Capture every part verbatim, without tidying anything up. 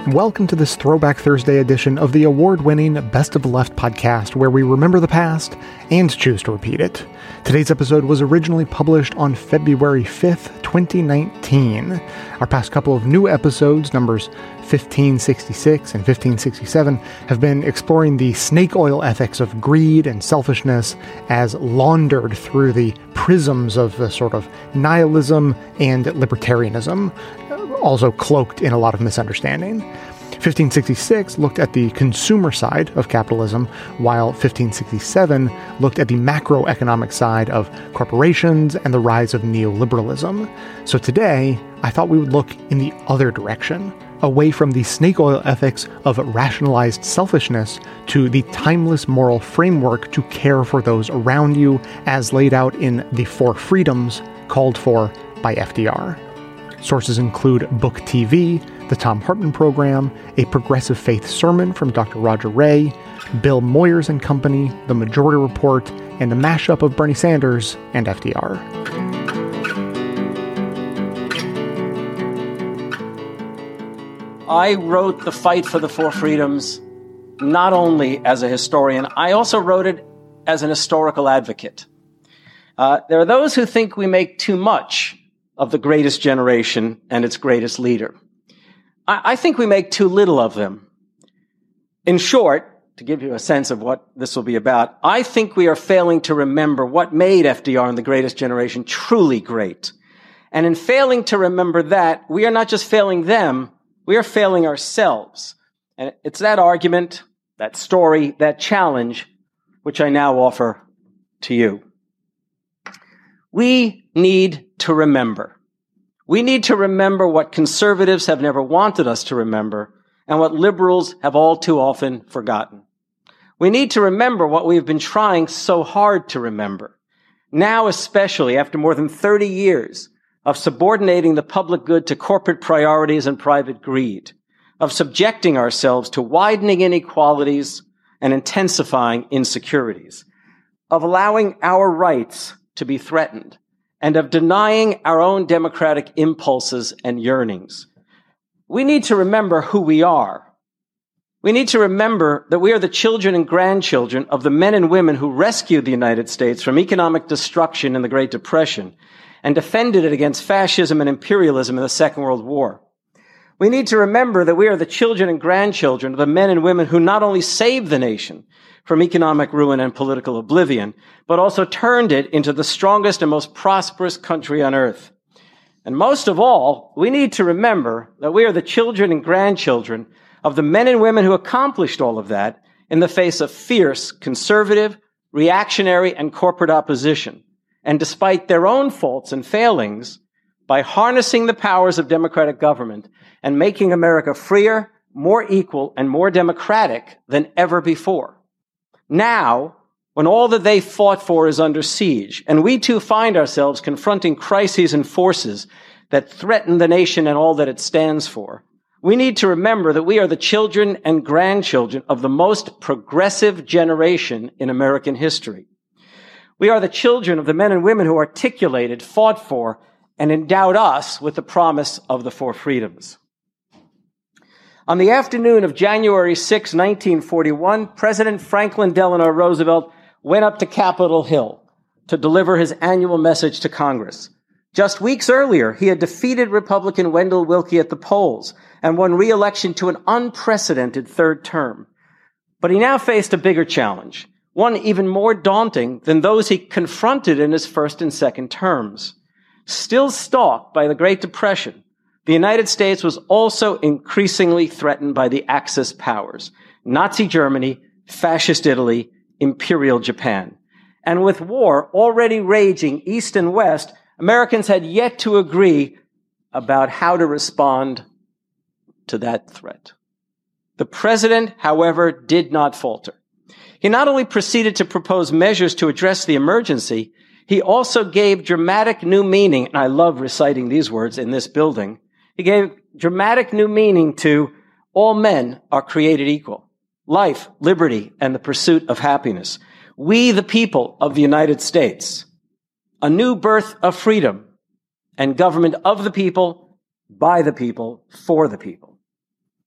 Welcome to this Throwback Thursday edition of the award-winning Best of the Left podcast, where we remember the past and choose to repeat it. Today's episode was originally published on February fifth, twenty nineteen. Our past couple of new episodes, numbers fifteen sixty-six and fifteen sixty-seven, have been exploring the snake oil ethics of greed and selfishness as laundered through the prisms of the sort of nihilism and libertarianism, also cloaked in a lot of misunderstanding. fifteen sixty-six looked at the consumer side of capitalism, while fifteen sixty-seven looked at the macroeconomic side of corporations and the rise of neoliberalism. So today, I thought we would look in the other direction, away from the snake oil ethics of rationalized selfishness to the timeless moral framework to care for those around you as laid out in the Four Freedoms called for by F D R. Sources include Book T V, the Thom Hartmann Program, a progressive faith sermon from Doctor Roger Ray, Bill Moyers and Company, The Majority Report, and a mashup of Bernie Sanders and F D R. I wrote The Fight for the Four Freedoms not only as a historian, I also wrote it as an historical advocate. Uh, there are those who think we make too much of the greatest generation and its greatest leader. I, I think we make too little of them. In short, to give you a sense of what this will be about, I think we are failing to remember what made F D R and the greatest generation truly great. And in failing to remember that, we are not just failing them, we are failing ourselves. And it's that argument, that story, that challenge, which I now offer to you. We need to remember. We need to remember what conservatives have never wanted us to remember and what liberals have all too often forgotten. We need to remember what we have been trying so hard to remember. Now, especially after more than thirty years of subordinating the public good to corporate priorities and private greed, of subjecting ourselves to widening inequalities and intensifying insecurities, of allowing our rights to be threatened, and of denying our own democratic impulses and yearnings. We need to remember who we are. We need to remember that we are the children and grandchildren of the men and women who rescued the United States from economic destruction in the Great Depression and defended it against fascism and imperialism in the Second World War. We need to remember that we are the children and grandchildren of the men and women who not only saved the nation from economic ruin and political oblivion, but also turned it into the strongest and most prosperous country on earth. And most of all, we need to remember that we are the children and grandchildren of the men and women who accomplished all of that in the face of fierce, conservative, reactionary, and corporate opposition. And despite their own faults and failings, by harnessing the powers of democratic government and making America freer, more equal, and more democratic than ever before. Now, when all that they fought for is under siege, and we too find ourselves confronting crises and forces that threaten the nation and all that it stands for, we need to remember that we are the children and grandchildren of the most progressive generation in American history. We are the children of the men and women who articulated, fought for, and endowed us with the promise of the Four Freedoms. On the afternoon of January sixth, nineteen forty-one, President Franklin Delano Roosevelt went up to Capitol Hill to deliver his annual message to Congress. Just weeks earlier, he had defeated Republican Wendell Willkie at the polls and won re-election to an unprecedented third term. But he now faced a bigger challenge, one even more daunting than those he confronted in his first and second terms. Still stalked by the Great Depression, the United States was also increasingly threatened by the Axis powers, Nazi Germany, Fascist Italy, Imperial Japan. And with war already raging east and west, Americans had yet to agree about how to respond to that threat. The president, however, did not falter. He not only proceeded to propose measures to address the emergency, he also gave dramatic new meaning, and I love reciting these words in this building. He gave dramatic new meaning to all men are created equal. Life, liberty, and the pursuit of happiness. We, the people of the United States. A new birth of freedom and government of the people, by the people, for the people.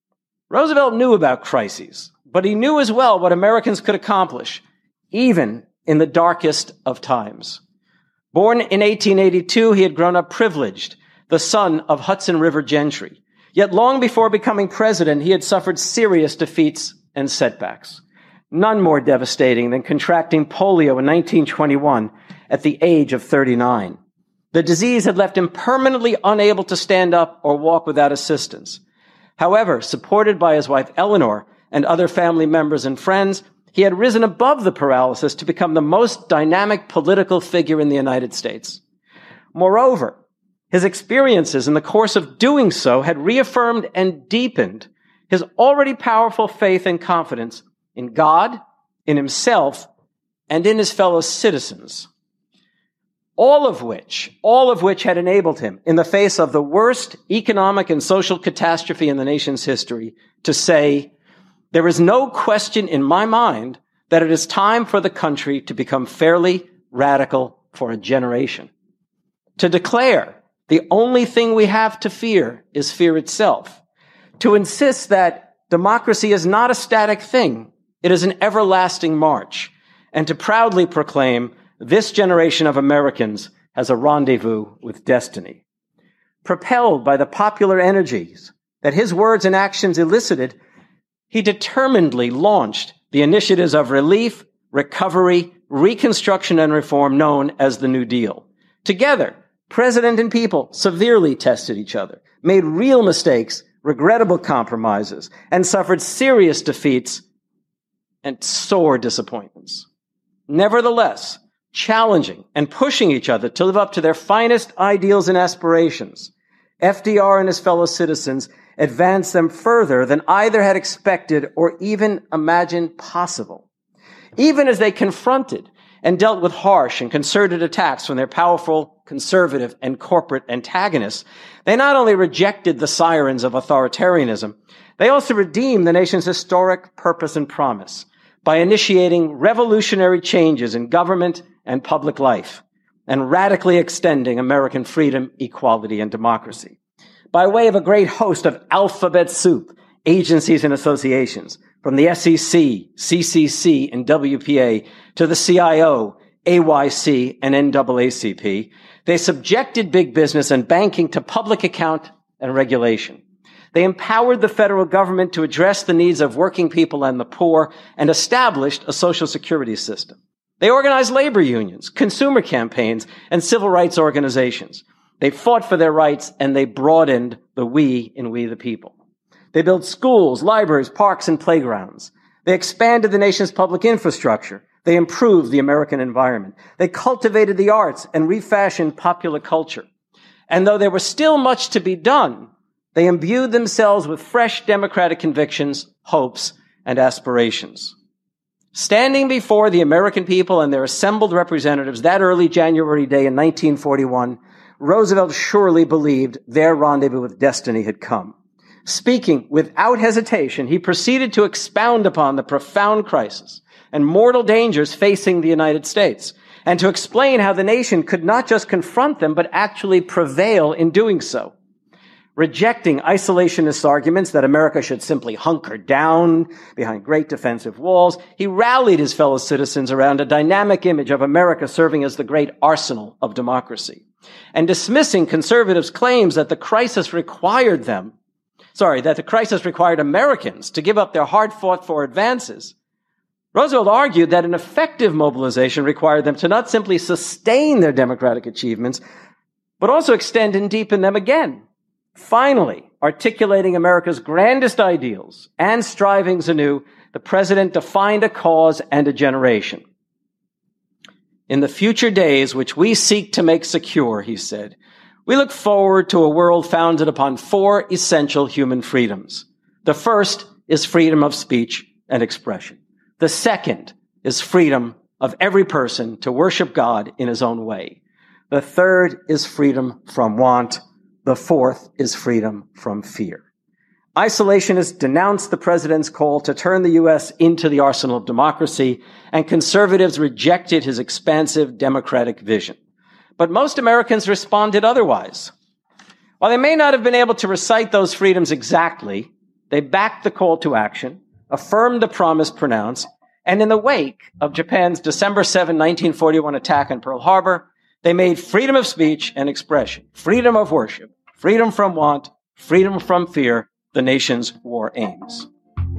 Roosevelt knew about crises, but he knew as well what Americans could accomplish, even in the darkest of times. Born in eighteen eighty-two, he had grown up privileged, the son of Hudson River gentry. Yet long before becoming president, he had suffered serious defeats and setbacks. None more devastating than contracting polio in nineteen twenty-one at the age of thirty-nine. The disease had left him permanently unable to stand up or walk without assistance. However, supported by his wife Eleanor and other family members and friends, he had risen above the paralysis to become the most dynamic political figure in the United States. Moreover, his experiences in the course of doing so had reaffirmed and deepened his already powerful faith and confidence in God, in himself, and in his fellow citizens. All of which, all of which had enabled him, in the face of the worst economic and social catastrophe in the nation's history, to say, there is no question in my mind that it is time for the country to become fairly radical for a generation. To declare the only thing we have to fear is fear itself. To insist that democracy is not a static thing, it is an everlasting march. And to proudly proclaim this generation of Americans has a rendezvous with destiny. Propelled by the popular energies that his words and actions elicited, he determinedly launched the initiatives of relief, recovery, reconstruction, and reform known as the New Deal. Together, president and people severely tested each other, made real mistakes, regrettable compromises, and suffered serious defeats and sore disappointments. Nevertheless, challenging and pushing each other to live up to their finest ideals and aspirations, F D R and his fellow citizens advanced them further than either had expected or even imagined possible. Even as they confronted and dealt with harsh and concerted attacks from their powerful, conservative, and corporate antagonists, they not only rejected the sirens of authoritarianism, they also redeemed the nation's historic purpose and promise by initiating revolutionary changes in government and public life, and radically extending American freedom, equality, and democracy. By way of a great host of alphabet soup, agencies and associations, from the S E C, C C C, and W P A to the C I O, A Y C, and N double A C P, they subjected big business and banking to public account and regulation. They empowered the federal government to address the needs of working people and the poor and established a social security system. They organized labor unions, consumer campaigns, and civil rights organizations. They fought for their rights, and they broadened the we in we the people. They built schools, libraries, parks, and playgrounds. They expanded the nation's public infrastructure. They improved the American environment. They cultivated the arts and refashioned popular culture. And though there was still much to be done, they imbued themselves with fresh democratic convictions, hopes, and aspirations. Standing before the American people and their assembled representatives that early January day in nineteen forty-one, Roosevelt surely believed their rendezvous with destiny had come. Speaking without hesitation, he proceeded to expound upon the profound crisis and mortal dangers facing the United States, and to explain how the nation could not just confront them, but actually prevail in doing so. Rejecting isolationist arguments that America should simply hunker down behind great defensive walls, he rallied his fellow citizens around a dynamic image of America serving as the great arsenal of democracy. And dismissing conservatives' claims that the crisis required them, sorry, that the crisis required Americans to give up their hard-fought-for advances, Roosevelt argued that an effective mobilization required them to not simply sustain their democratic achievements, but also extend and deepen them again. Finally, articulating America's grandest ideals and strivings anew, the president defined a cause and a generation. In the future days which we seek to make secure, he said, we look forward to a world founded upon four essential human freedoms. The first is freedom of speech and expression. The second is freedom of every person to worship God in his own way. The third is freedom from want. The fourth is freedom from fear. Isolationists denounced the president's call to turn the U S into the arsenal of democracy, and conservatives rejected his expansive democratic vision. But most Americans responded otherwise. While they may not have been able to recite those freedoms exactly, They backed the call to action, affirmed the promise pronounced, and in the wake of Japan's December seventh, nineteen forty-one attack on Pearl Harbor, they made freedom of speech and expression, freedom of worship, freedom from want, freedom from fear the nation's war aims.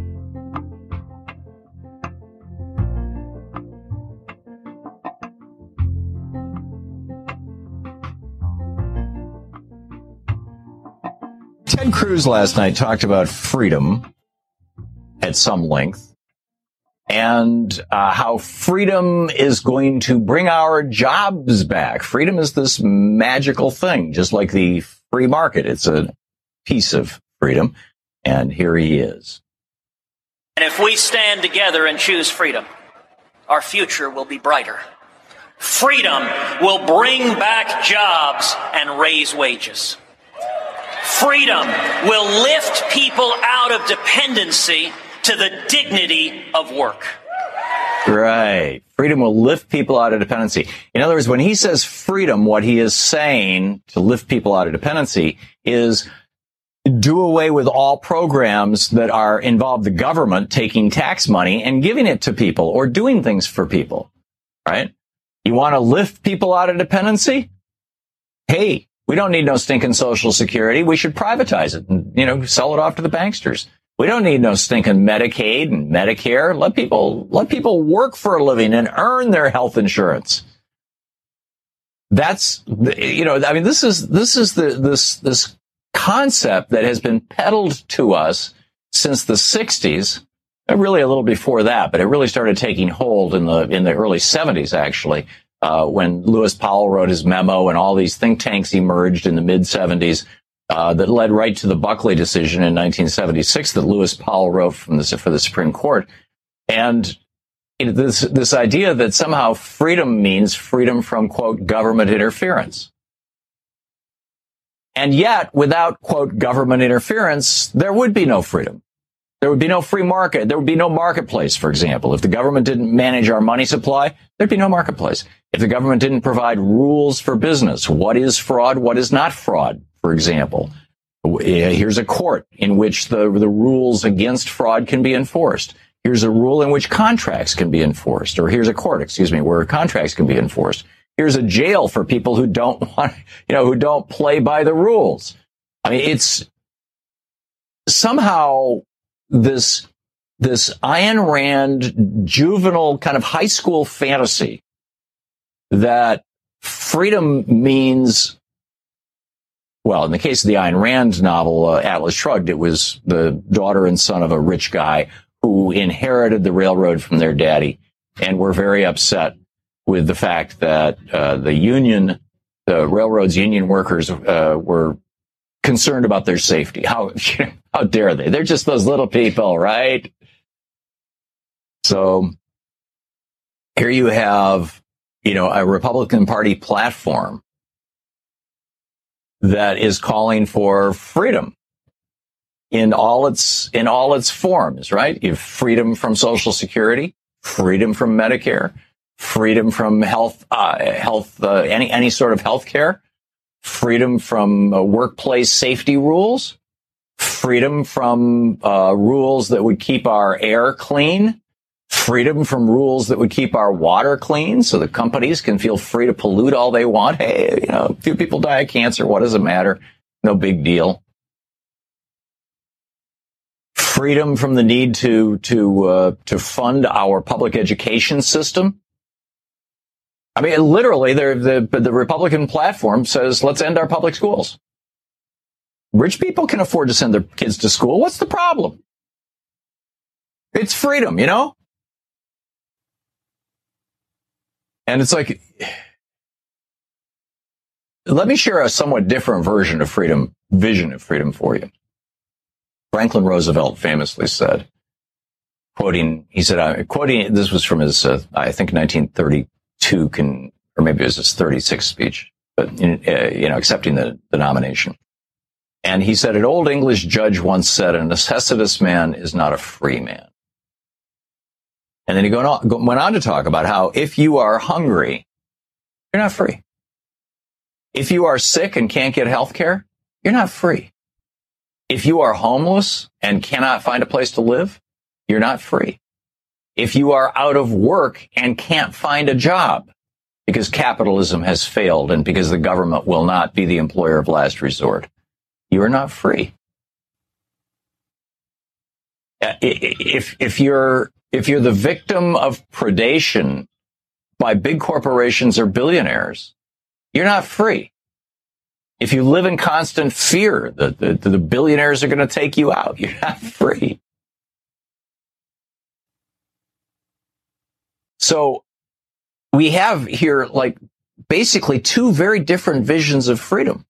Ted Cruz last night talked about freedom at some length and uh, how freedom is going to bring our jobs back. Freedom is this magical thing, just like the free market. It's a piece of freedom. And here he is. And if we stand together and choose freedom, our future will be brighter. Freedom will bring back jobs and raise wages. Freedom will lift people out of dependency to the dignity of work. Right. Freedom will lift people out of dependency. In other words, when he says freedom, what he is saying to lift people out of dependency is do away with all programs that are involve the government taking tax money and giving it to people or doing things for people. Right? You want to lift people out of dependency? Hey, we don't need no stinking Social Security. We should privatize it and, you know, sell it off to the banksters. We don't need no stinking Medicaid and Medicare. Let people, let people work for a living and earn their health insurance. That's, you know, I mean, this is, this is the, this, this concept that has been peddled to us since the sixties, really a little before that, but it really started taking hold in the, in the early seventies, actually. Uh, when Lewis Powell wrote his memo and all these think tanks emerged in the mid seventies, uh, that led right to the Buckley decision in nineteen seventy-six that Lewis Powell wrote from the, for the Supreme Court. And you know, this, this idea that somehow freedom means freedom from, quote, government interference. And yet, without, quote, government interference, there would be no freedom. There would be no free market. There would be no marketplace, for example. If the government didn't manage our money supply, there'd be no marketplace. If the government didn't provide rules for business, what is fraud, what is not fraud, for example. Here's a court in which the, the rules against fraud can be enforced. Here's a rule in which contracts can be enforced. Or here's a court, excuse me, where contracts can be enforced. Here's a jail for people who don't want, you know, who don't play by the rules. I mean, it's somehow this, this Ayn Rand juvenile kind of high school fantasy that freedom means, well, in the case of the Ayn Rand novel, uh, Atlas Shrugged, it was the daughter and son of a rich guy who inherited the railroad from their daddy and were very upset with the fact that uh, the union, the railroad's union workers uh, were concerned about their safety. How, how dare they? They're just those little people, right? So here you have, you know, a Republican Party platform that is calling for freedom in all its, in all its forms, right? You have freedom from Social Security, freedom from Medicare, freedom from health, uh, health, uh, any, any sort of health care, freedom from uh, workplace safety rules, freedom from uh, rules that would keep our air clean, freedom from rules that would keep our water clean so that companies can feel free to pollute all they want. Hey, you know, a few people die of cancer. What does it matter? No big deal. Freedom from the need to, to, uh, to fund our public education system. I mean, literally, the, the Republican platform says, let's end our public schools. Rich people can afford to send their kids to school. What's the problem? It's freedom, you know? And it's like, let me share a somewhat different version of freedom, vision of freedom for you. Franklin Roosevelt famously said, quoting, he said, uh, quoting, this was from his, uh, I think, nineteen thirty-two, can, or maybe it was his thirty-sixth speech, but, uh, you know, accepting the, the nomination. And he said, an old English judge once said, a necessitous man is not a free man. And then he go on, went on to talk about how if you are hungry, you're not free. If you are sick and can't get health care, you're not free. If you are homeless and cannot find a place to live, you're not free. If you are out of work and can't find a job because capitalism has failed and because the government will not be the employer of last resort, you are not free. If, if you're, if you're the victim of predation by big corporations or billionaires, you're not free. If you live in constant fear that the, the billionaires are going to take you out, you're not free. So we have here, like, basically two very different visions of freedom.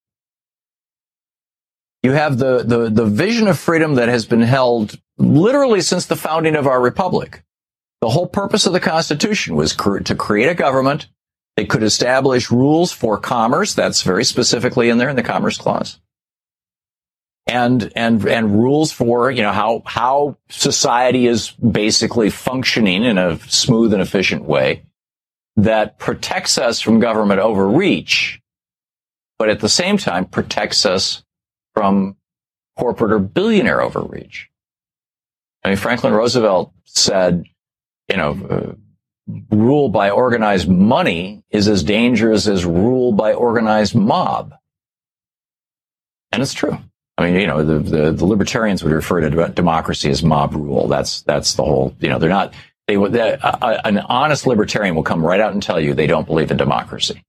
You have the, the, the vision of freedom that has been held literally since the founding of our republic. The whole purpose of the Constitution was cr- to create a government that could establish rules for commerce. That's very specifically in there in the Commerce Clause. And, and, and rules for, you know, how, how society is basically functioning in a smooth and efficient way that protects us from government overreach, but at the same time protects us from corporate or billionaire overreach. I mean, Franklin Roosevelt said, you know, uh, rule by organized money is as dangerous as rule by organized mob. And it's true. I mean, you know, the, the, the libertarians would refer to democracy as mob rule. That's, that's the whole, you know, they're not, they would, uh, an honest libertarian will come right out and tell you they don't believe in democracy,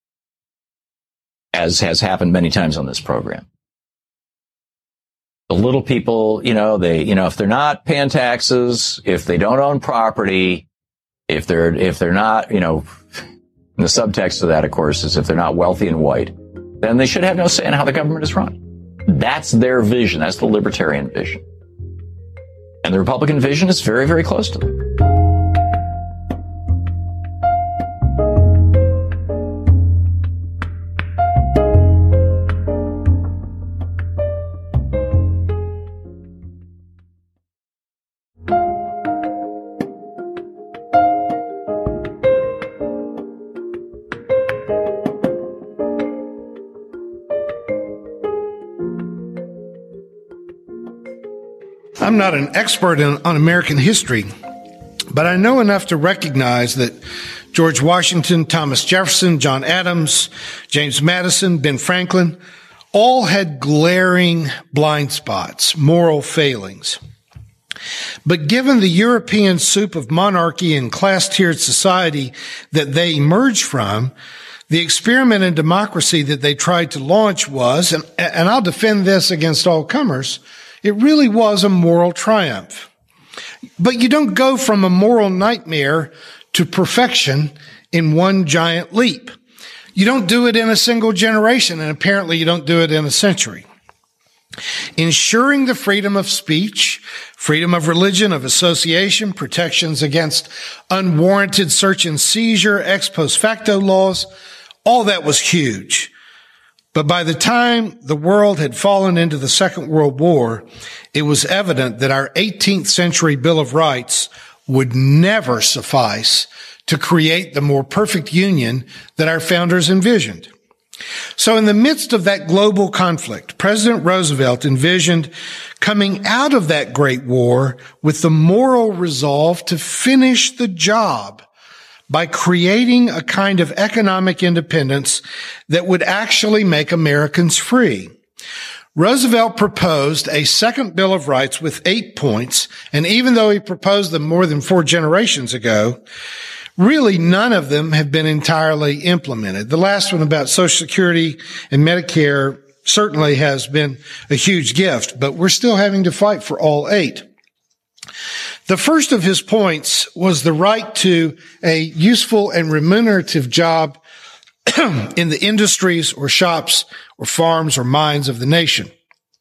as has happened many times on this program. The little people, you know, they, you know, if they're not paying taxes, if they don't own property, if they're, if they're not, you know, and the subtext of that, of course, is if they're not wealthy and white, then they should have no say in how the government is run. That's their vision. That's the libertarian vision. And the Republican vision is very, very close to them. I'm not an expert in, on American history, but I know enough to recognize that George Washington, Thomas Jefferson, John Adams, James Madison, Ben Franklin all had glaring blind spots, moral failings. But given the European soup of monarchy and class-tiered society that they emerged from, the experiment in democracy that they tried to launch was, and, and I'll defend this against all comers, it really was a moral triumph. But you don't go from a moral nightmare to perfection in one giant leap. You don't do it in a single generation, and apparently you don't do it in a century. Ensuring the freedom of speech, freedom of religion, of association, protections against unwarranted search and seizure, ex post facto laws, all that was huge. But by the time the world had fallen into the Second World War, it was evident that our eighteenth century Bill of Rights would never suffice to create the more perfect union that our founders envisioned. So in the midst of that global conflict, President Roosevelt envisioned coming out of that great war with the moral resolve to finish the job by creating a kind of economic independence that would actually make Americans free. Roosevelt proposed a second Bill of Rights with eight points, and even though he proposed them more than four generations ago, really none of them have been entirely implemented. The last one about Social Security and Medicare certainly has been a huge gift, but we're still having to fight for all eight. The first of his points was the right to a useful and remunerative job in the industries or shops or farms or mines of the nation.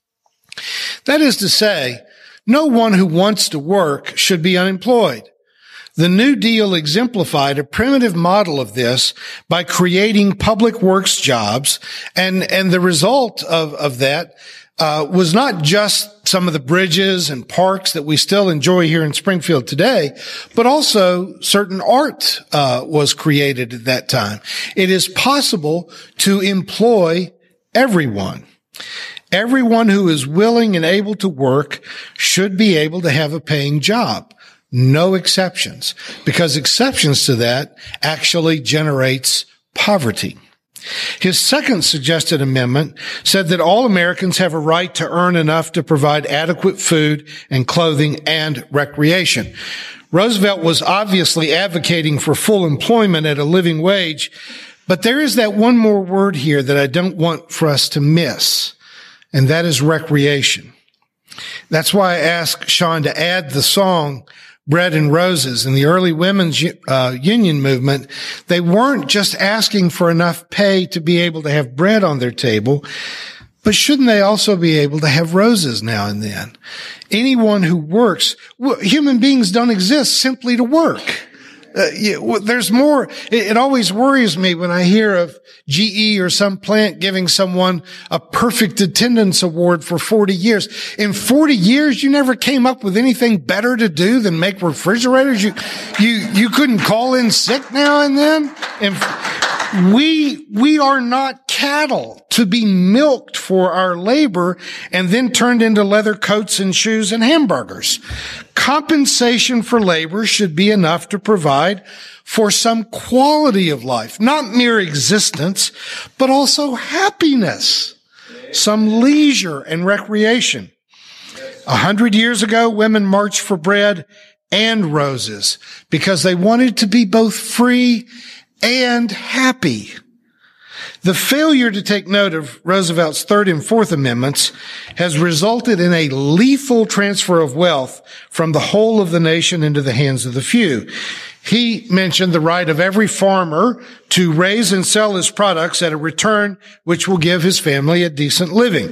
That is to say, no one who wants to work should be unemployed. The New Deal exemplified a primitive model of this by creating public works jobs, and, and the result of, of that Uh, was not just some of the bridges and parks that we still enjoy here in Springfield today, but also certain art uh, was created at that time. It is possible to employ everyone. Everyone who is willing and able to work should be able to have a paying job. No exceptions, because exceptions to that actually generates poverty. His second suggested amendment said that all Americans have a right to earn enough to provide adequate food and clothing and recreation. Roosevelt was obviously advocating for full employment at a living wage, but there is that one more word here that I don't want for us to miss, and that is recreation. That's why I asked Sean to add the song Bread and Roses. In the early women's uh, union movement, they weren't just asking for enough pay to be able to have bread on their table, but shouldn't they also be able to have roses now and then? Anyone who works, well, human beings don't exist simply to work. Uh, yeah, well, there's more. It, it always worries me when I hear of G E or some plant giving someone a perfect attendance award for forty years. In forty years, you never came up with anything better to do than make refrigerators. You, you, you couldn't call in sick now and then. And we, we are not cattle to be milked for our labor and then turned into leather coats and shoes and hamburgers. Compensation for labor should be enough to provide for some quality of life, not mere existence, but also happiness, some leisure and recreation. A hundred years ago, women marched for bread and roses because they wanted to be both free and happy. The failure to take note of Roosevelt's third and fourth amendments has resulted in a lethal transfer of wealth from the whole of the nation into the hands of the few. He mentioned the right of every farmer to raise and sell his products at a return which will give his family a decent living.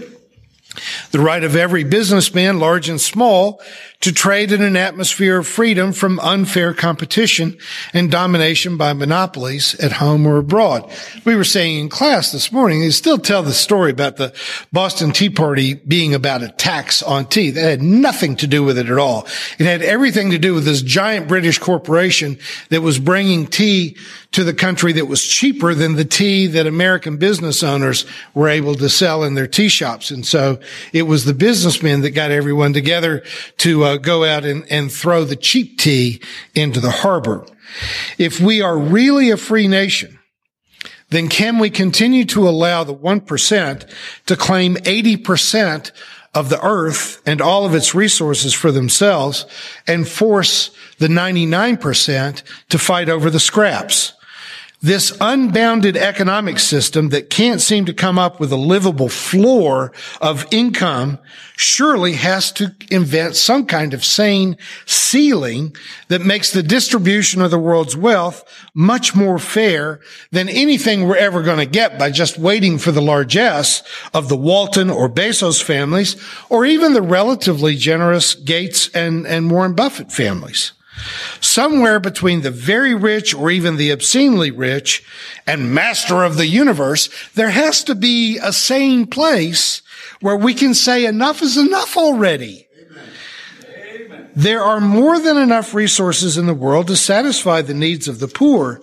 The right of every businessman, large and small, to trade in an atmosphere of freedom from unfair competition and domination by monopolies at home or abroad. We were saying in class this morning, they still tell the story about the Boston Tea Party being about a tax on tea. That had nothing to do with it at all. It had everything to do with this giant British corporation that was bringing tea to the country that was cheaper than the tea that American business owners were able to sell in their tea shops. And so it was the businessmen that got everyone together to uh, go out and, and throw the cheap tea into the harbor. If we are really a free nation, then can we continue to allow the one percent to claim eighty percent of the earth and all of its resources for themselves and force the ninety-nine percent to fight over the scraps? This unbounded economic system that can't seem to come up with a livable floor of income surely has to invent some kind of sane ceiling that makes the distribution of the world's wealth much more fair than anything we're ever going to get by just waiting for the largesse of the Walton or Bezos families, or even the relatively generous Gates and, and Warren Buffett families. Somewhere between the very rich or even the obscenely rich and master of the universe, there has to be a sane place where we can say enough is enough already. Amen. Amen. There are more than enough resources in the world to satisfy the needs of the poor.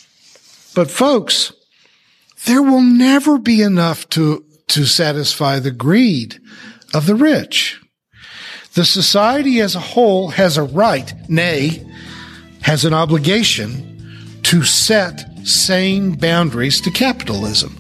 But folks, there will never be enough to, to satisfy the greed of the rich. The society as a whole has a right, nay, has an obligation to set sane boundaries to capitalism.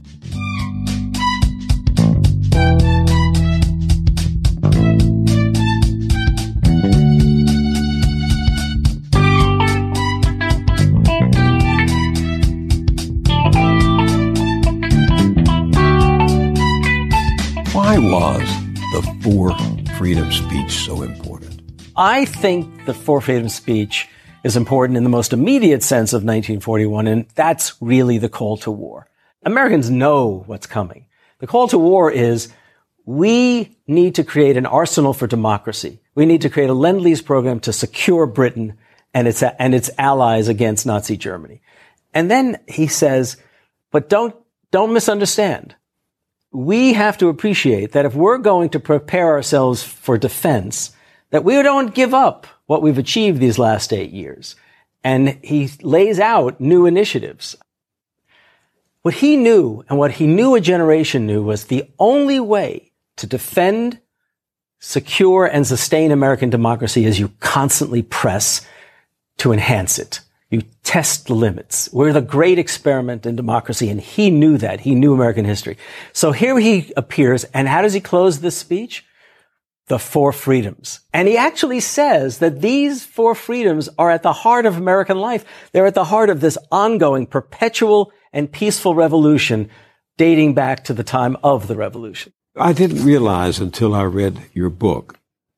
Why was the four freedom speech so important? I think the for freedom speech is important in the most immediate sense of nineteen forty-one, and that's really the call to war. Americans know what's coming. The call to war is we need to create an arsenal for democracy. We need to create a Lend-Lease program to secure Britain and its, and its allies against Nazi Germany. And then he says, but don't, don't misunderstand. We have to appreciate that if we're going to prepare ourselves for defense, that we don't give up what we've achieved these last eight years. And he lays out new initiatives. What he knew and what he knew a generation knew was the only way to defend, secure, and sustain American democracy is you constantly press to enhance it. You test the limits. We're the great experiment in democracy, and he knew that. He knew American history. So here he appears, and how does he close this speech? The four freedoms. And he actually says that these four freedoms are at the heart of American life. They're at the heart of this ongoing, perpetual, and peaceful revolution dating back to the time of the revolution. I didn't realize until I read your book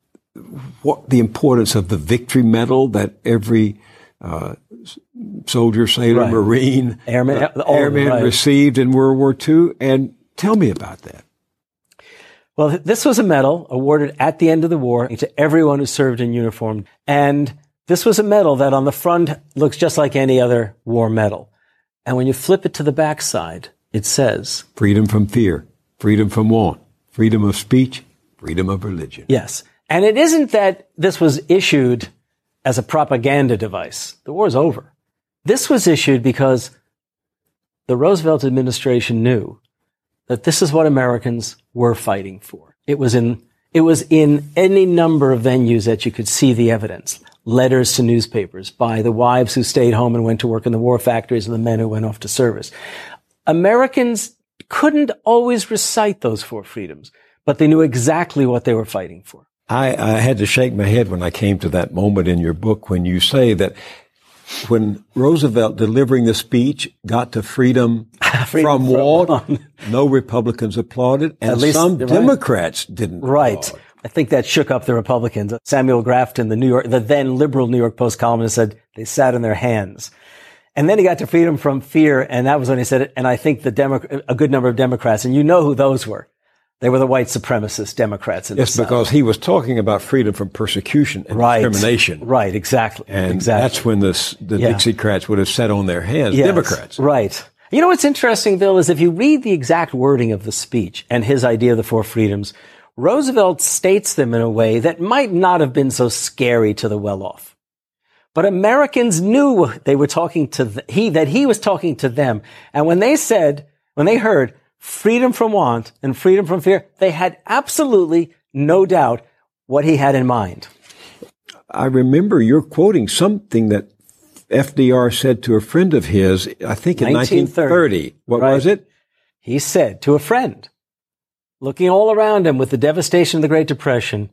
what the importance of the victory medal that every uh, soldier, sailor, Right. Marine, Airman, uh, all- airman right. received in World War Two. And tell me about that. Well, th- this was a medal awarded at the end of the war to everyone who served in uniform. And this was a medal that on the front looks just like any other war medal. And when you flip it to the backside, it says, Freedom from fear, freedom from want, freedom of speech, freedom of religion. yes. And it isn't that this was issued as a propaganda device. The war's over. This was issued because the Roosevelt administration knew that this is what Americans were fighting for. It was in, it was in any number of venues that you could see the evidence. Letters to newspapers by the wives who stayed home and went to work in the war factories and the men who went off to service. Americans couldn't always recite those four freedoms, but they knew exactly what they were fighting for. I, I had to shake my head when I came to that moment in your book when you say that when Roosevelt delivering the speech got to freedom, Freedom from from want, want. no Republicans applauded, and At least- some right. Democrats didn't Right. applaud. I think that shook up the Republicans. Samuel Grafton, the New York, the then liberal New York Post columnist, said they sat in their hands. And then he got to freedom from fear, and that was when he said it. And I think the Demo- a good number of Democrats, and you know who those were. They were the white supremacist Democrats in Yes, the South. because he was talking about freedom from persecution and Right. discrimination. Right, exactly. And exactly. that's when the, the Yeah. Dixiecrats would have sat on their hands, Yes, Democrats. Right. You know what's interesting, Bill, is if you read the exact wording of the speech and his idea of the four freedoms, Roosevelt states them in a way that might not have been so scary to the well-off. But Americans knew they were talking to th- he that he was talking to them. And when they said, when they heard freedom from want and freedom from fear, they had absolutely no doubt what he had in mind. I remember you're quoting something that F D R said to a friend of his, I think in nineteen thirty. What Right. was it? He said to a friend, looking all around him with the devastation of the Great Depression,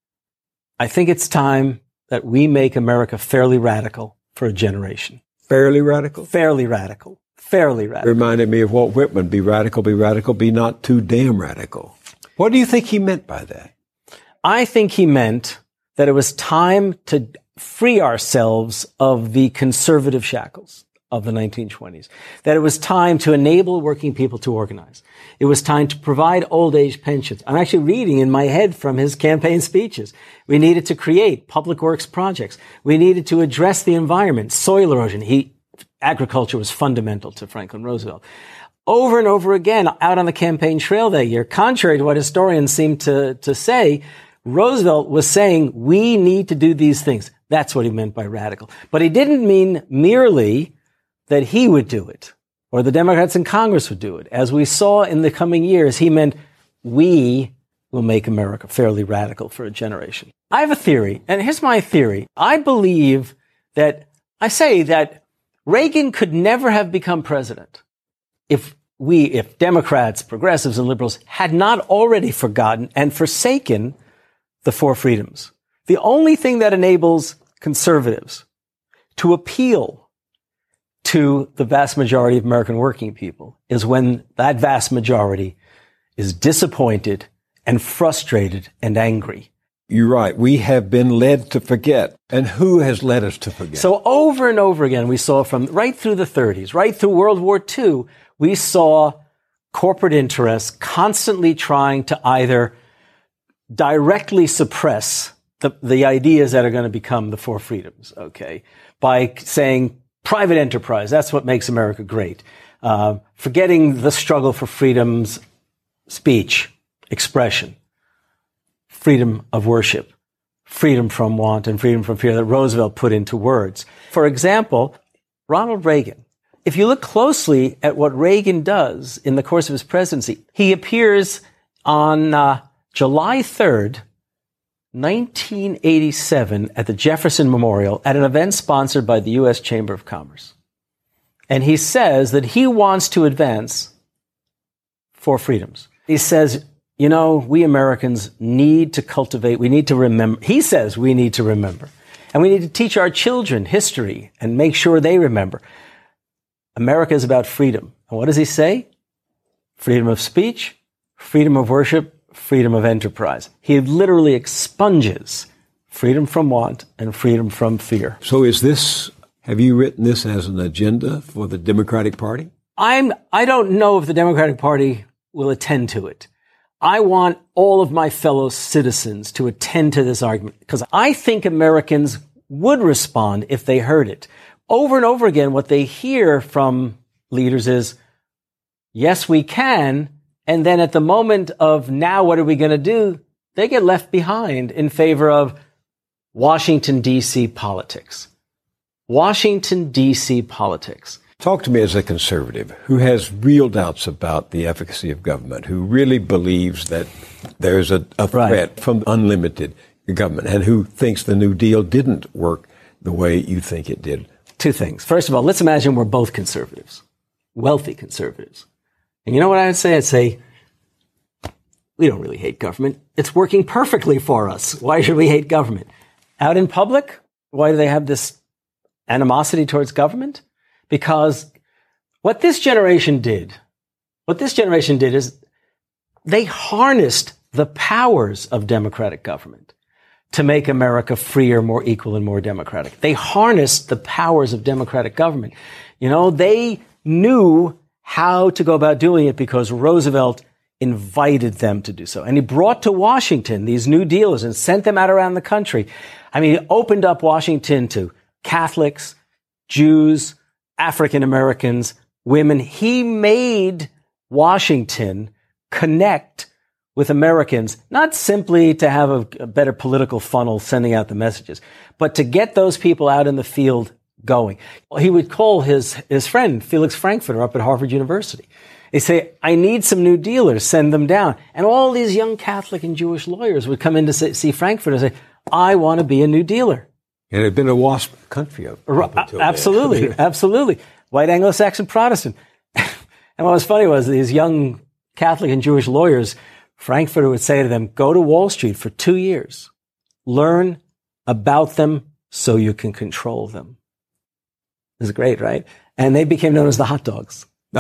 I think it's time that we make America fairly radical for a generation. Fairly radical? Fairly radical. Fairly radical. Reminded me of Walt Whitman, be radical, be radical, be not too damn radical. What do you think he meant by that? I think he meant that it was time to free ourselves of the conservative shackles of the nineteen twenties. That it was time to enable working people to organize. It was time to provide old age pensions. I'm actually reading in my head from his campaign speeches. We needed to create public works projects. We needed to address the environment, soil erosion. He, agriculture was fundamental to Franklin Roosevelt. Over and over again, out on the campaign trail that year, contrary to what historians seem to, to say, Roosevelt was saying, we need to do these things. That's what he meant by radical. But he didn't mean merely that he would do it or the Democrats in Congress would do it. As we saw in the coming years, he meant we will make America fairly radical for a generation. I have a theory, and here's my theory. I believe that, I say that Reagan could never have become president if we, if Democrats, progressives, and liberals had not already forgotten and forsaken the four freedoms. The only thing that enables conservatives to appeal to the vast majority of American working people is when that vast majority is disappointed and frustrated and angry. You're right. We have been led to forget. And who has led us to forget? So over and over again, we saw from right through the thirties, right through World War Two, we saw corporate interests constantly trying to either directly suppress the, the ideas that are going to become the four freedoms, okay, by saying private enterprise, that's what makes America great. Uh, forgetting the struggle for freedoms, speech, expression, freedom of worship, freedom from want, and freedom from fear that Roosevelt put into words. For example, Ronald Reagan. If you look closely at what Reagan does in the course of his presidency, he appears on uh, July third, nineteen eighty-seven, at the Jefferson Memorial, at an event sponsored by the U S Chamber of Commerce. And he says that he wants to advance four freedoms. He says, you know, we Americans need to cultivate, we need to remember. He says we need to remember. And we need to teach our children history and make sure they remember. America is about freedom. And what does he say? Freedom of speech, freedom of worship, freedom of enterprise. He literally expunges freedom from want and freedom from fear. So is this, have you written this as an agenda for the Democratic Party? I'm, I don't know if the Democratic Party will attend to it. I want all of my fellow citizens to attend to this argument because I think Americans would respond if they heard it. Over and over again, what they hear from leaders is, yes, we can. And then at the moment of now, what are we going to do? They get left behind in favor of Washington, D C politics. Washington, D C politics. Talk to me as a conservative who has real doubts about the efficacy of government, who really believes that there's a, a threat right. from unlimited government, and who thinks the New Deal didn't work the way you think it did. Two things. First of all, let's imagine we're both conservatives, wealthy conservatives. And you know what I would say? I'd say, we don't really hate government. It's working perfectly for us. Why should we hate government? Out in public, why do they have this animosity towards government? Because what this generation did, what this generation did is they harnessed the powers of democratic government to make America freer, more equal, and more democratic. They harnessed the powers of democratic government. You know, they knew how to go about doing it because Roosevelt invited them to do so. And he brought to Washington these new dealers and sent them out around the country. I mean, he opened up Washington to Catholics, Jews, African Americans, women. He made Washington connect with Americans, not simply to have a, a better political funnel sending out the messages, but to get those people out in the field going. He would call his, his friend, Felix Frankfurter, up at Harvard University. He'd say, I need some new dealers, send them down. And all these young Catholic and Jewish lawyers would come in to say, see Frankfurter and say, I want to be a new dealer. And it had been a WASP country up, up until Absolutely, absolutely. White Anglo-Saxon Protestant. And what was funny was these young Catholic and Jewish lawyers, Frankfurter would say to them, go to Wall Street for two years. Learn about them so you can control them. This is great, right? And they became known as the hot dogs. The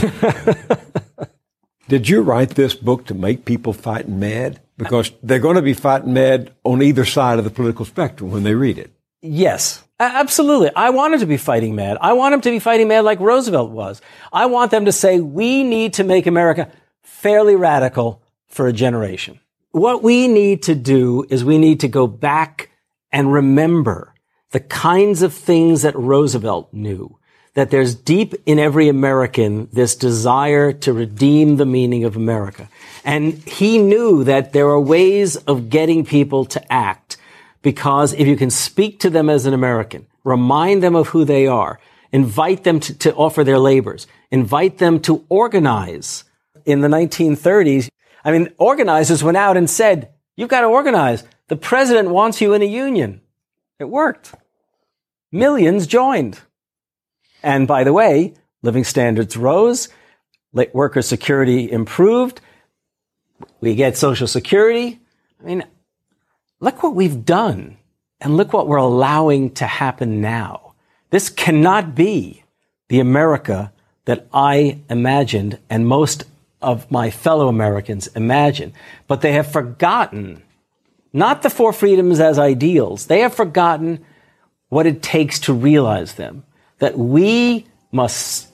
hot Did you write this book to make people fighting mad? Because they're going to be fighting mad on either side of the political spectrum when they read it. Yes, absolutely. I want them to be fighting mad. I want them to be fighting mad like Roosevelt was. I want them to say, we need to make America fairly radical for a generation. What we need to do is we need to go back and remember the kinds of things that Roosevelt knew, that there's deep in every American this desire to redeem the meaning of America. And he knew that there are ways of getting people to act, because if you can speak to them as an American, remind them of who they are, invite them to, to offer their labors, invite them to organize. In the nineteen thirties, I mean, organizers went out and said, you've got to organize. The president wants you in a union. It worked. Millions joined. And by the way, living standards rose, worker security improved, we get Social Security. I mean, look what we've done, and look what we're allowing to happen now. This cannot be the America that I imagined and most of my fellow Americans imagine. But they have forgotten, not the four freedoms as ideals, they have forgotten what it takes to realize them. That we must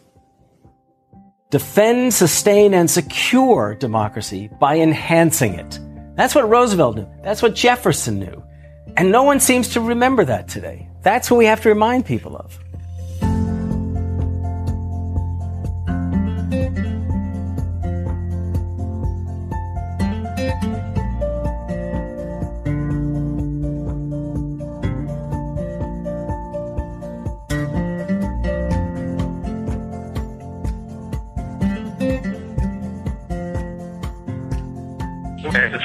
defend, sustain, and secure democracy by enhancing it. That's what Roosevelt knew. That's what Jefferson knew. And no one seems to remember that today. That's what we have to remind people of.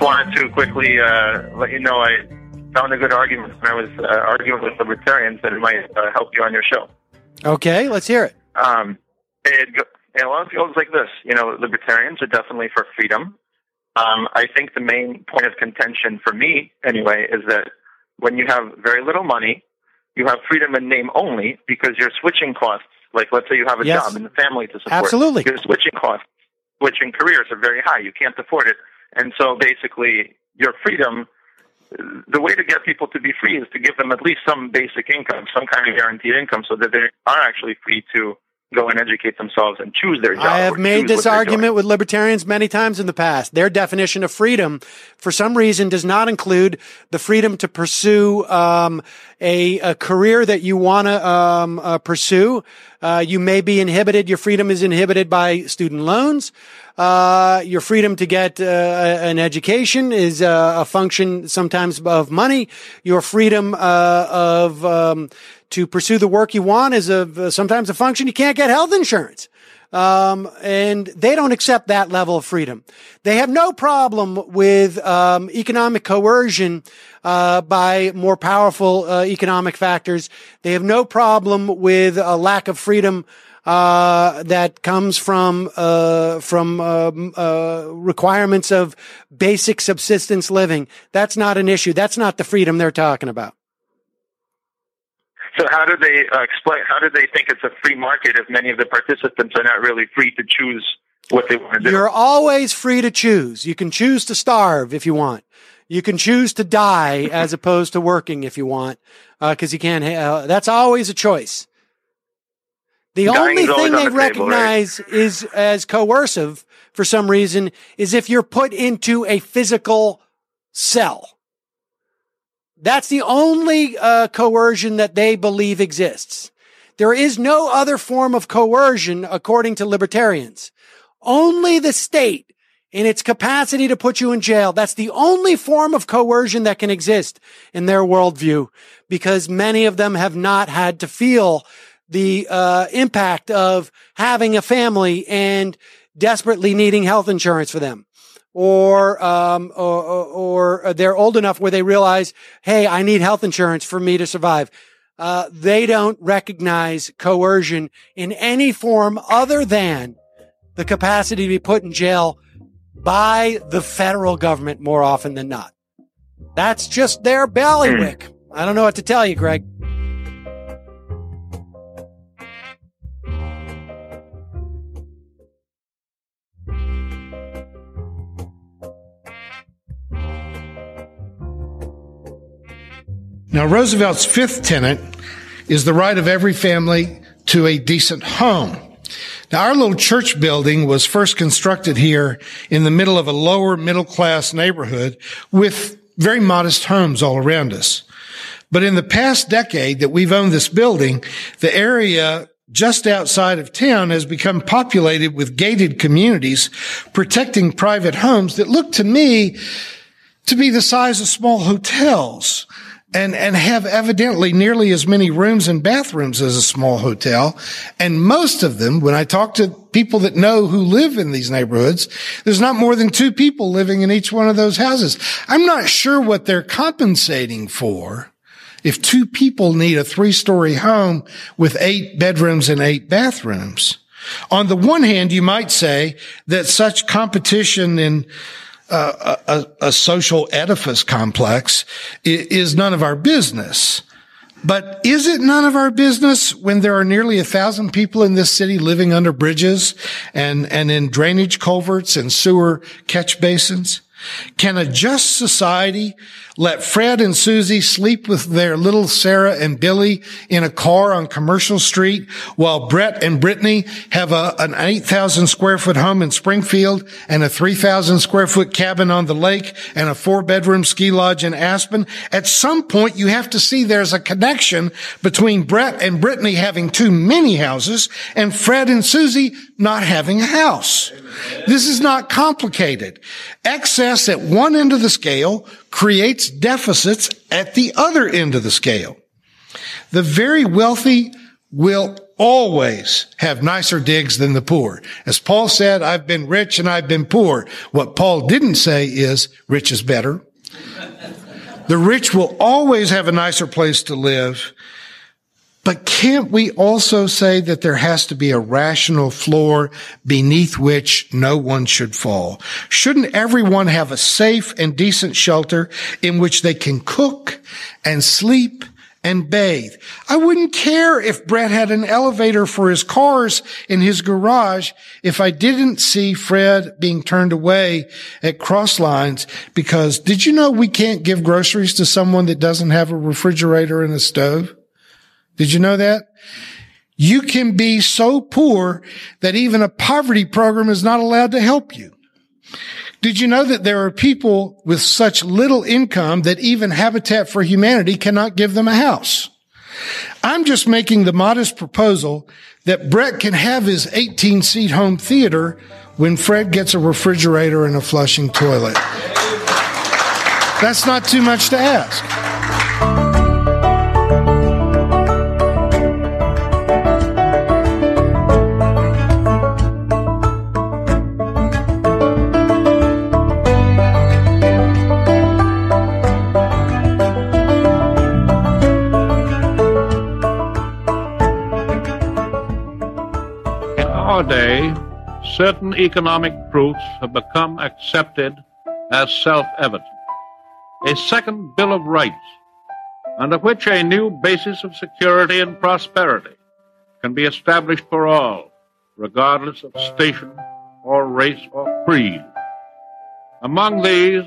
wanted to quickly uh, let you know I found a good argument when I was uh, arguing with libertarians that it might uh, help you on your show. Okay, let's hear it. Um, it, it well, it goes like this. You know, libertarians are definitely for freedom. Um, I think the main point of contention for me, anyway, is that when you have very little money, you have freedom in name only because your switching costs, like let's say you have a Yes. job and a family to support. Absolutely. Your switching costs, switching careers are very high. You can't afford it. And so basically your freedom, the way to get people to be free is to give them at least some basic income, some kind of guaranteed income so that they are actually free to go and educate themselves and choose their job. I have or made choose this what they're argument doing. with libertarians many times in the past. Their definition of freedom, for some reason, does not include the freedom to pursue um, a, a career that you want to um, uh, pursue. Uh, you may be inhibited. Your freedom is inhibited by student loans. Uh, your freedom to get uh, an education is uh, a function sometimes of money. Your freedom uh, of um, to pursue the work you want is a, sometimes a function. You can't get health insurance. Um, and they don't accept that level of freedom. They have no problem with um, economic coercion uh, by more powerful uh, economic factors. They have no problem with a lack of freedom uh, that comes from uh, from um, uh, requirements of basic subsistence living. That's not an issue. That's not the freedom they're talking about. So how do they uh, explain? How do they think it's a free market if many of the participants are not really free to choose what they want to do? You're always free to choose. You can choose to starve if you want. You can choose to die as opposed to working if you want, because uh, you can't. Uh, that's always a choice. The Dying only is always thing on they the table, recognize right? is as coercive for some reason is if you're put into a physical cell. That's the only uh, coercion that they believe exists. There is no other form of coercion, according to libertarians. Only the state, in its capacity to put you in jail, that's the only form of coercion that can exist in their worldview, because many of them have not had to feel the uh, impact of having a family and desperately needing health insurance for them. Or, um, or, or they're old enough where they realize, hey, I need health insurance for me to survive. Uh, they don't recognize coercion in any form other than the capacity to be put in jail by the federal government more often than not. That's just their ballywick. I don't know what to tell you, Greg. Now, Roosevelt's fifth tenet is the right of every family to a decent home. Now, our little church building was first constructed here in the middle of a lower middle class neighborhood with very modest homes all around us. But in the past decade that we've owned this building, the area just outside of town has become populated with gated communities protecting private homes that look to me to be the size of small hotels. And, and have evidently nearly as many rooms and bathrooms as a small hotel. And most of them, when I talk to people that know who live in these neighborhoods, there's not more than two people living in each one of those houses. I'm not sure what they're compensating for if two people need a three-story home with eight bedrooms and eight bathrooms. On the one hand, you might say that such competition in Uh, a, a social edifice complex is none of our business. But is it none of our business when there are nearly a thousand people in this city living under bridges and, and in drainage culverts and sewer catch basins? Can a just society let Fred and Susie sleep with their little Sarah and Billy in a car on Commercial Street while Brett and Brittany have a, an eight thousand square foot home in Springfield and a three thousand square foot cabin on the lake and a four bedroom ski lodge in Aspen? At some point, you have to see there's a connection between Brett and Brittany having too many houses and Fred and Susie not having a house. This is not complicated. Excess at one end of the scale creates deficits at the other end of the scale. The very wealthy will always have nicer digs than the poor. As Paul said, I've been rich and I've been poor. What Paul didn't say is rich is better. The rich will always have a nicer place to live. But can't we also say that there has to be a rational floor beneath which no one should fall? Shouldn't everyone have a safe and decent shelter in which they can cook and sleep and bathe? I wouldn't care if Brett had an elevator for his cars in his garage if I didn't see Fred being turned away at cross lines because did you know we can't give groceries to someone that doesn't have a refrigerator and a stove? Did you know that? You can be so poor that even a poverty program is not allowed to help you. Did you know that there are people with such little income that even Habitat for Humanity cannot give them a house? I'm just making the modest proposal that Brett can have his eighteen-seat home theater when Fred gets a refrigerator and a flushing toilet. That's not too much to ask. Nowadays, certain economic truths have become accepted as self-evident. A second Bill of Rights, under which a new basis of security and prosperity can be established for all, regardless of station or race or creed. Among these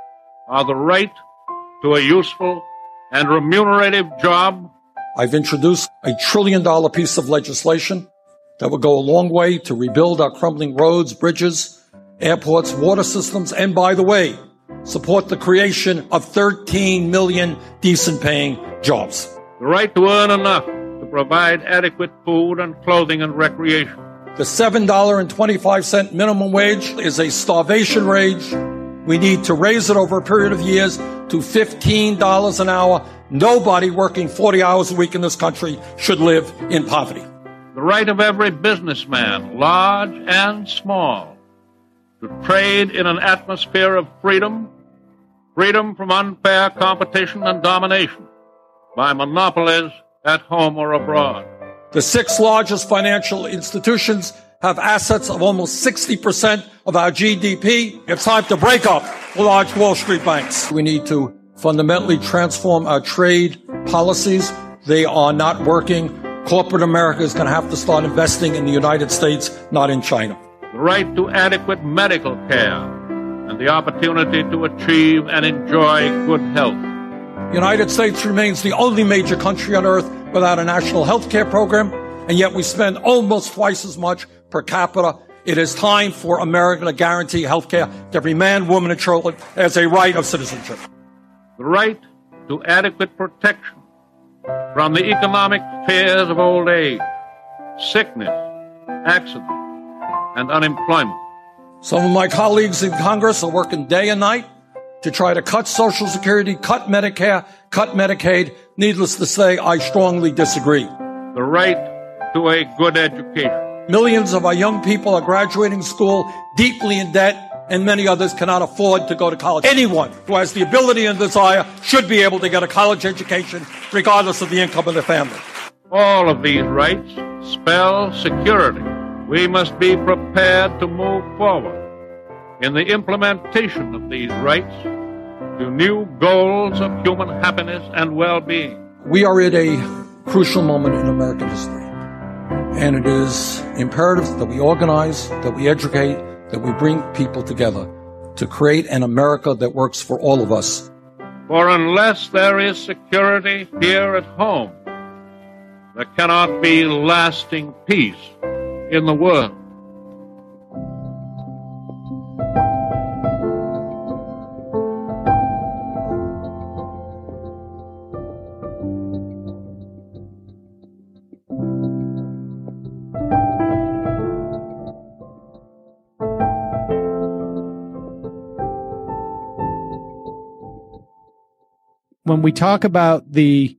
are the right to a useful and remunerative job. I've introduced a trillion dollar piece of legislation that will go a long way to rebuild our crumbling roads, bridges, airports, water systems, and by the way, support the creation of thirteen million decent-paying jobs. The right to earn enough to provide adequate food and clothing and recreation. The seven dollars and twenty-five cents minimum wage is a starvation wage. We need to raise it over a period of years to fifteen dollars an hour. Nobody working forty hours a week in this country should live in poverty. The right of every businessman, large and small, to trade in an atmosphere of freedom, freedom from unfair competition and domination by monopolies at home or abroad. The six largest financial institutions have assets of almost sixty percent of our G D P. It's time to break up the large Wall Street banks. We need to fundamentally transform our trade policies. They are not working. Corporate America is going to have to start investing in the United States, not in China. The right to adequate medical care and the opportunity to achieve and enjoy good health. The United States remains the only major country on earth without a national health care program, and yet we spend almost twice as much per capita. It is time for America to guarantee health care to every man, woman, and child as a right of citizenship. The right to adequate protection from the economic fears of old age, sickness, accident, and unemployment. Some of my colleagues in Congress are working day and night to try to cut Social Security, cut Medicare, cut Medicaid. Needless to say, I strongly disagree. The right to a good education. Millions of our young people are graduating school deeply in debt, and many others cannot afford to go to college. Anyone who has the ability and desire should be able to get a college education, regardless of the income of their family. All of these rights spell security. We must be prepared to move forward in the implementation of these rights to new goals of human happiness and well-being. We are at a crucial moment in American history, and it is imperative that we organize, that we educate, that we bring people together to create an America that works for all of us. For unless there is security here at home, there cannot be lasting peace in the world. When we talk about the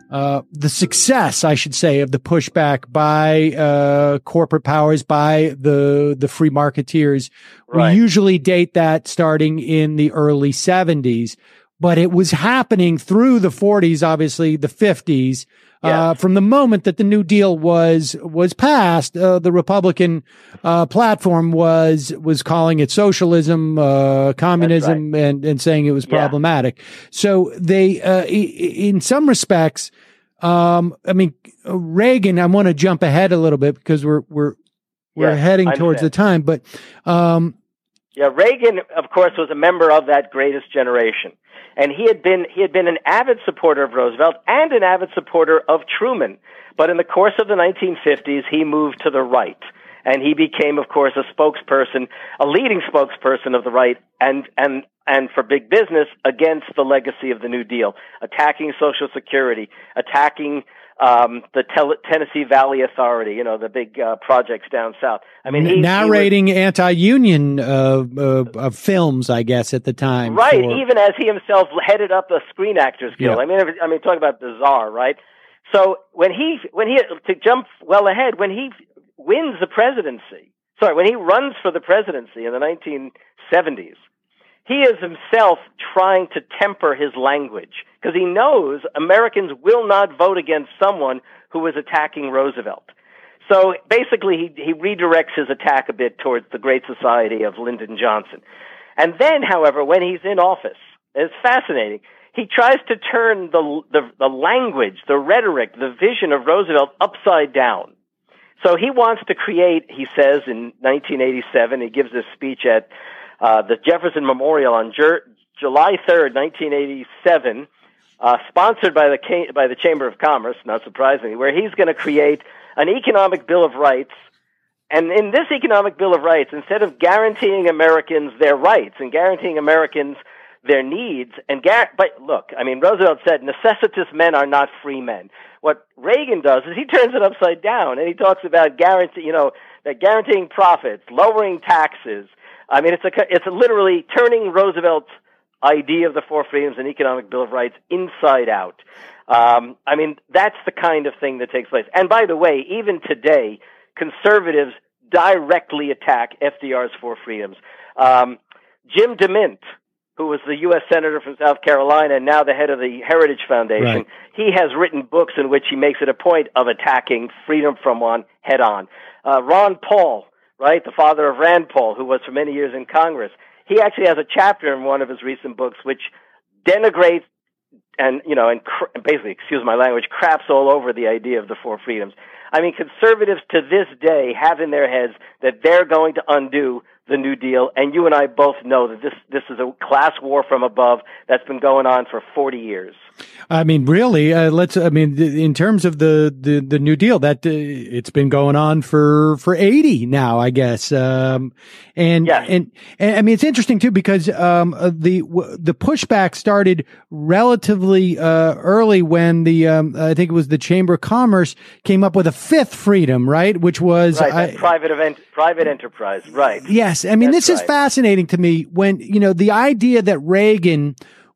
uh, the success, I should say, of the pushback by uh, corporate powers, by the the free marketeers. Right. We usually date that starting in the early seventies, but it was happening through the forties, obviously the fifties. Uh, from the moment that the New Deal was, was passed, uh, the Republican, uh, platform was, was calling it socialism, uh, communism, right. and, and saying it was problematic. Yeah. So they, uh, in some respects, um, I mean, Reagan, I want to jump ahead a little bit because we're, we're, we're yes, heading towards the time, but, um, yeah, Reagan, of course, was a member of that greatest generation. And he had been, he had been an avid supporter of Roosevelt and an avid supporter of Truman. But in the course of the nineteen fifties, he moved to the right. And he became, of course, a spokesperson, a leading spokesperson of the right and, and, and for big business against the legacy of the New Deal, attacking Social Security, attacking um, the Tel- Tennessee Valley Authority, you know, the big uh, projects down south. I mean, he, narrating he was, anti-union uh, uh, uh, films, I guess, at the time. Right, for... even as he himself headed up the Screen Actors Guild. Yeah. I mean, I mean, talk about bizarre, right? So when he, when he, to jump well ahead, when he wins the presidency, sorry, when he runs for the presidency in the nineteen seventies, he is himself trying to temper his language because he knows Americans will not vote against someone who is attacking Roosevelt. So basically, he, he redirects his attack a bit towards the Great Society of Lyndon Johnson. And then, however, when he's in office, it's fascinating, he tries to turn the, the, the language, the rhetoric, the vision of Roosevelt upside down. So he wants to create, he says in nineteen eighty-seven, he gives this speech at uh, the Jefferson Memorial on Ju- July third, nineteen eighty-seven, uh, sponsored by the Ca- by the Chamber of Commerce, not surprisingly, where he's going to create an economic Bill of Rights. And in this economic Bill of Rights, instead of guaranteeing Americans their rights and guaranteeing Americans their needs, and gar- but look, I mean, Roosevelt said, necessitous men are not free men. What Reagan does is he turns it upside down, and he talks about guarantee, you know, that guaranteeing profits, lowering taxes. I mean, it's a, it's a literally turning Roosevelt's idea of the Four Freedoms and Economic Bill of Rights inside out. Um, I mean, that's the kind of thing that takes place. And by the way, even today, conservatives directly attack F D R's Four Freedoms. Um, Jim DeMint, who was the U S Senator from South Carolina and now the head of the Heritage Foundation, right. He has written books in which he makes it a point of attacking freedom from one head on. Uh, Ron Paul, right, the father of Rand Paul, who was for many years in Congress, he actually has a chapter in one of his recent books which denigrates and, you know, and cr- basically, excuse my language, craps all over the idea of the Four Freedoms. I mean, conservatives to this day have in their heads that they're going to undo the New Deal, and you and I both know that this this is a class war from above that's been going on for forty years. I mean, really, uh, let's. I mean, in terms of the the, the New Deal, that uh, it's been going on for for eighty now, I guess. Um, and, yes. and and I mean, it's interesting too because um, the the pushback started relatively uh, early when the um, I think it was the Chamber of Commerce came up with a fifth freedom, right? Which was right, I, private event, private enterprise, right? Yes. I mean, That's this right. is fascinating to me when, you know, the idea that Reagan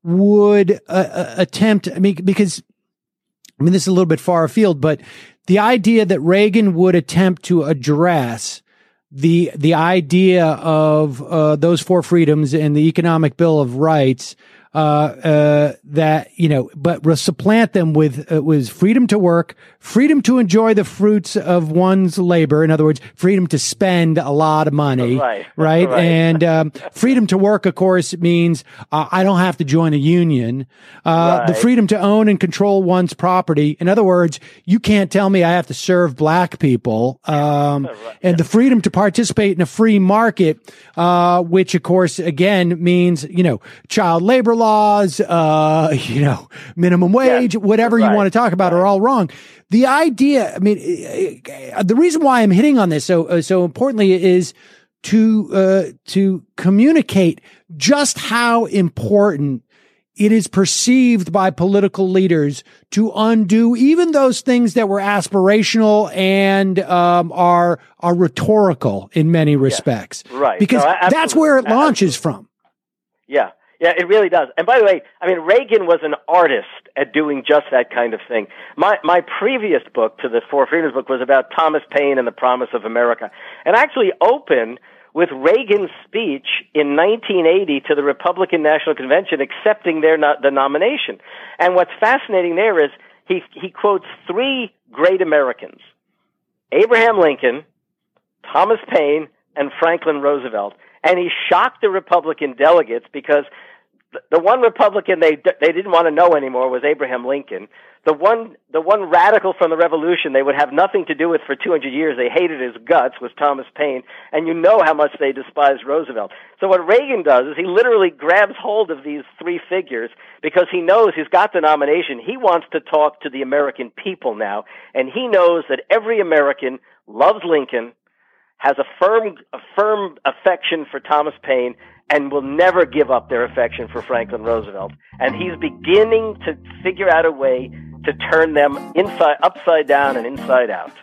would uh, uh, attempt, I mean, because, I mean, this is a little bit far afield, but the idea that Reagan would attempt to address the, the idea of, uh, those four freedoms and the Economic Bill of Rights, uh, uh, that, you know, but supplant them with, uh, was freedom to work, freedom to enjoy the fruits of one's labor. In other words, freedom to spend a lot of money. Right. Right. right. And, um, freedom to work, of course, means, uh, I don't have to join a union. Uh, right. the freedom to own and control one's property. In other words, you can't tell me I have to serve black people. Um, right. and the freedom to participate in a free market, uh, which of course, again, means, you know, child labor laws, uh, you know, minimum wage, yes. whatever right. you want to talk about are all wrong. The idea, I mean, the reason why I'm hitting on this so, uh, so importantly is to, uh, to communicate just how important it is perceived by political leaders to undo even those things that were aspirational and, um, are, are rhetorical in many respects. Yes. Right. Because no, that's where it launches from. Yeah. Yeah, it really does. And by the way, I mean, Reagan was an artist at doing just that kind of thing. My my previous book to the Four Freedoms book was about Thomas Paine and the Promise of America. And I actually opened with Reagan's speech in nineteen eighty to the Republican National Convention accepting their no- the nomination. And what's fascinating there is he he quotes three great Americans: Abraham Lincoln, Thomas Paine, and Franklin Roosevelt. And he shocked the Republican delegates because the one Republican they they didn't want to know anymore was Abraham Lincoln. The one the one radical from the Revolution they would have nothing to do with for two hundred years, they hated his guts, was Thomas Paine. And you know how much they despised Roosevelt. So what Reagan does is he literally grabs hold of these three figures because he knows he's got the nomination. He wants to talk to the American people now. And he knows that every American loves Lincoln, has a firm, a firm affection for Thomas Paine, and will never give up their affection for Franklin Roosevelt. And he's beginning to figure out a way to turn them inside, upside down and inside out.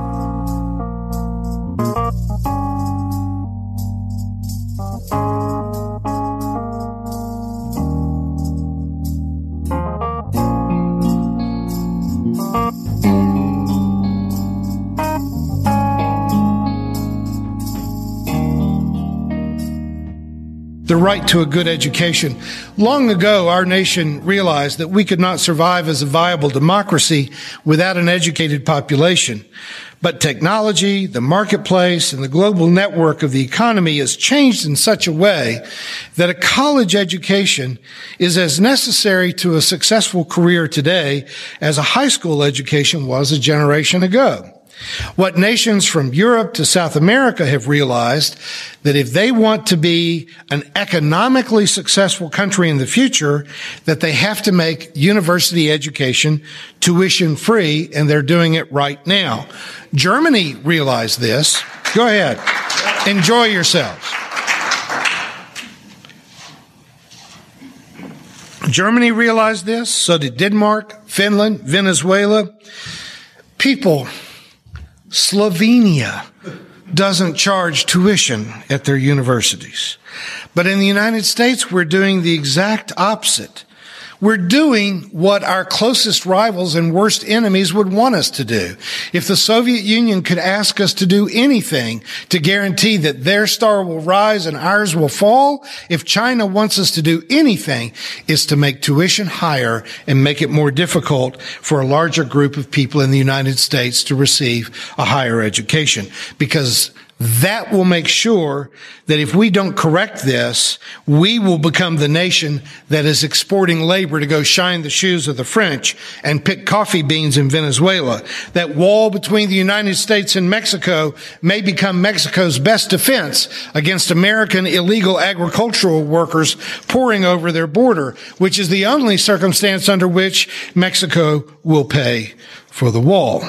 The right to a good education. Long ago, our nation realized that we could not survive as a viable democracy without an educated population. But technology, the marketplace, and the global network of the economy has changed in such a way that a college education is as necessary to a successful career today as a high school education was a generation ago. What nations from Europe to South America have realized that if they want to be an economically successful country in the future, that they have to make university education tuition free, and they're doing it right now. Germany realized this. Go ahead. Enjoy yourselves. Germany realized this. So did Denmark, Finland, Venezuela. People Slovenia doesn't charge tuition at their universities. But in the United States, we're doing the exact opposite. We're doing what our closest rivals and worst enemies would want us to do. If the Soviet Union could ask us to do anything to guarantee that their star will rise and ours will fall, if China wants us to do anything, it's to make tuition higher and make it more difficult for a larger group of people in the United States to receive a higher education. Because that will make sure that if we don't correct this, we will become the nation that is exporting labor to go shine the shoes of the French and pick coffee beans in Venezuela. That wall between the United States and Mexico may become Mexico's best defense against American illegal agricultural workers pouring over their border, which is the only circumstance under which Mexico will pay for the wall.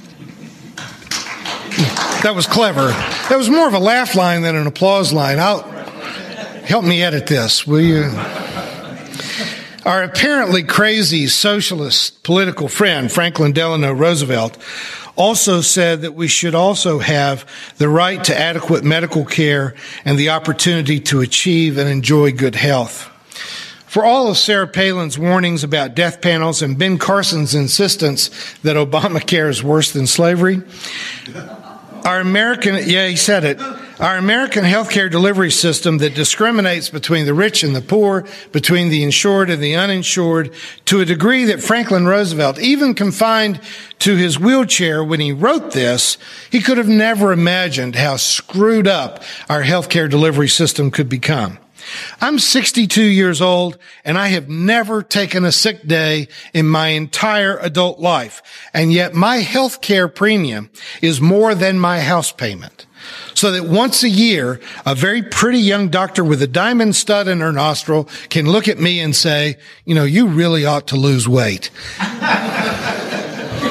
That was clever. That was more of a laugh line than an applause line. I'll, help me edit this, will you? Our apparently crazy socialist political friend, Franklin Delano Roosevelt, also said that we should also have the right to adequate medical care and the opportunity to achieve and enjoy good health. For all of Sarah Palin's warnings about death panels and Ben Carson's insistence that Obamacare is worse than slavery, Our American, yeah, he said it. Our American healthcare delivery system that discriminates between the rich and the poor, between the insured and the uninsured, to a degree that Franklin Roosevelt, even confined to his wheelchair when he wrote this, he could have never imagined how screwed up our healthcare delivery system could become. I'm sixty-two years old, and I have never taken a sick day in my entire adult life. And yet my health care premium is more than my house payment. So that once a year, a very pretty young doctor with a diamond stud in her nostril can look at me and say, you know, you really ought to lose weight.